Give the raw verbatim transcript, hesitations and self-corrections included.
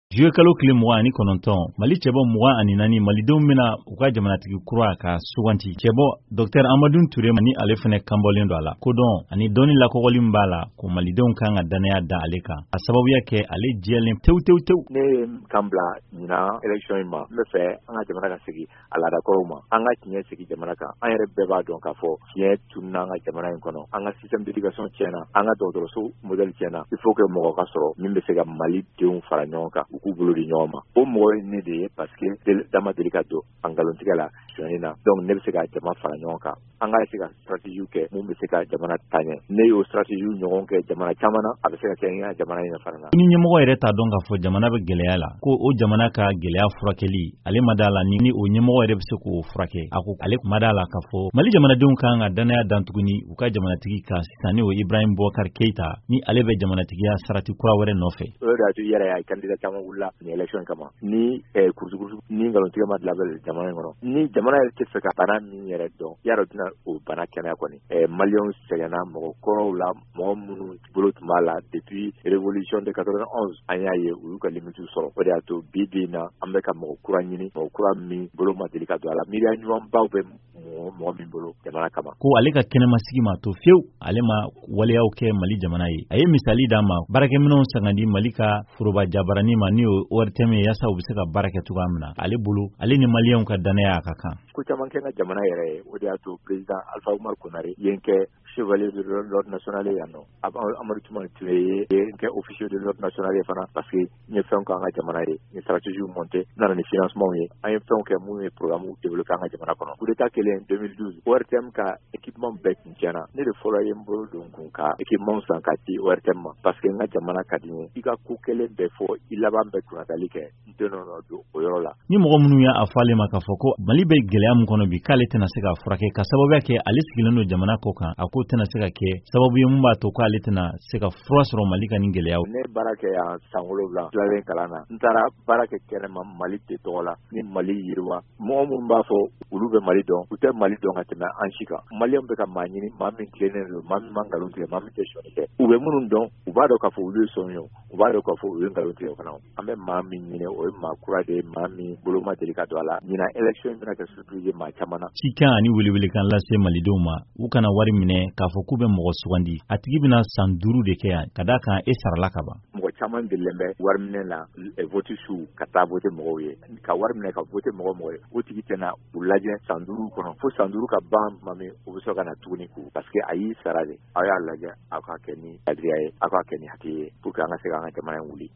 Juillet kalo kile mugan ani kɔnɔntɔn Mali cɛbɔ mugan ani naani malidenw bɛna u ka jamanatigi kura ka suganti. Cɛbɔ Docteur Amadou Touré ni ale fɛnɛ kanbɔlen don a la. Kodɔn ani dɔni lakɔgɔli b'a la ko malidenw kan ka danaya da ale kan. A sababuya kɛ ale jɛlen tew tew tew. Ne kan bila ɲina élection in ma. N bɛ fɛ an ka jamana ka segin a ladakɔrɔw ma. An ka tiɲɛ segin jamana kan. An yɛrɛ bɛɛ b'a dɔn k'a fɔ tiɲɛ tununa an ka jamana in kɔnɔ. An ka système d'éducation tiɲɛna. An ka dɔgɔtɔrɔso modèle tiɲɛna. Il faut que mɔgɔ ka sɔrɔ min bɛ se ka Mali denw fara ɲɔgɔn kan. U k'u bolo di ɲɔgɔn ma. O mɔgɔ ye ne de ye parce que dama deli ka don an nkalontigɛ la sonyani na. Donc ne bɛ se ka jama fara ɲɔgɔn kan. An ka se ka stratégie kɛ mun bɛ se ka jamana taɲɛ. Ne y'o stratégie ɲɔgɔn kɛ jamana caman na, a bɛ se ka kɛ n ka jamana in fana na. Ni ɲɛmɔgɔ yɛrɛ t'a dɔn k'a fɔ jamana bɛ gɛlɛya la, ko o jamana ka gɛlɛya furakɛli ale ma d'a la ni, ni o ɲɛmɔgɔ yɛrɛ bɛ se k'o furakɛ. A ko ale kuma d'a la k'a fɔ Mali jamanadenw kan ka danaya dan tuguni u ka jamanatigi kan sisan ni o Ibrahim Boubacar Keita ni ale bɛ jamanatigiya sarati kura wɛrɛ nɔfɛ. O de y'a to yɛrɛ y'a candidat caman wulila ni élection kama. Ni kurusukurusu ni nkalontigɛ ma dilan jamana in kɔnɔ. Ni jamana yɛrɛ tɛ fɛ ka bana min yɛrɛ dɔn, yarɔ tɛna o bana kɛnɛya kɔni. Maliens sɛgɛnna mɔgɔ kɔrɔw la, mɔgɔ minnu bolo tun b'a la depuis révolution de quatre-vingt-onze an y'a ye u y'u ka limite sɔrɔ. O de y'a to bi bi in na an bɛ ka mɔgɔ kura ɲini, mɔgɔ kura min bolo ma deli ka don a la. Miiriya ɲumanbaw bɛ mɔgɔ min bolo jamana kama. Ko ale ka kɛnɛmasigi ma to fiyewu, ale ma waleyaw kɛ Mali jamana ye. A ye misali d'a ma baarakɛminɛnw sangandi Mali ka foroba jabarani ma ni o O R T M ye yaasa u bɛ se ka baara kɛ cogoya min na. Ale bolo ale ni Maliens ka danaya a ka kan. Ko caman kɛ n ka jamana yɛrɛ ye. O de y'a to président Alpha Oumar Konare ye n kɛ chevalier de l'ordre national ye yan nɔ. Amadou Toumani Touré ye n kɛ officier de l'ordre national ye fana parce que n ye fɛnw kɛ an ka jamana ye. N ye stratégie monté, n nana ni financement ye. An ye fɛnw kɛ mun ye programme développé an ka jamana kɔnɔ. Coup d'état kɛlen deux mille douze O R T M ka équipement bɛɛ tun tiɲɛna. Ne de fɔlɔ ye n bolo don kun ka équipement san ka di O R T M ma parce que n ka jamana ka di n ye. I ka ko kelen bɛɛ fɔ i laban bɛɛ kunnatali kɛ. N tɛ nɔ don o yɔrɔ la. Ni mɔgɔ minnu y'a fɔ ale ma k'a fɔ ko Mali bɛ gɛlɛya min kɔnɔ bi k'ale tɛna se ka furakɛ ka sababuya kɛ ale sigilen don jamana kɔ kan, a ko tɛna se ka kɛ sababu ye mun b'a to k'ale tɛna se ka fura sɔrɔ Mali ka nin gɛlɛyaw. Ne baara kɛ yan san wolonwula tilalen kalan na. N taara baara kɛ kɛnɛma Mali de tɔgɔ la ni Mali yiriwa. Mɔgɔ minnu b'a fɔ olu bɛ Mali dɔn, u tɛ Mali dɔn ka tɛmɛ an si kan. Maliens bɛ ka maa ɲini maa min tilennen don, maa min ma nkalon tigɛ, maa min tɛ sɔnni kɛ. U bɛ minnu dɔn, u b'a dɔn k'a fɔ olu ye sɔn ye, u b'a dɔn k'a fɔ olu ye nkalon tigɛ fana. An bɛ maa min ɲini o ye maa kura de ye, maa min bolo ma deli ka don a la. Ɲina élection bɛna kɛ surprise ye maa caman na. Cikan ani welewelekan lase Malidenw ma u kana wari minɛ k'a fɔ k'u bɛ mɔgɔ sugandi. A tigi bɛna san duuru de kɛ yan ka d'a kan e sarala ka ban. Mɔgɔ caman delilen bɛ wari minɛ la vote su ka taa vote mɔgɔw ye. Ka wari minɛ ka vote mɔgɔ mɔgɔ ye. O tigi tɛna u lajɛ san duuru kɔnɔ. Fo san duuru ka ban tuma min u bɛ sɔrɔ ka na tuguni k'u. Parce que a y'i sara de. Aw y'a lajɛ aw ka kɛ ni adriya ye, aw ka kɛ ni hakili ye pour que an ka se k'an ka jamana in wuli.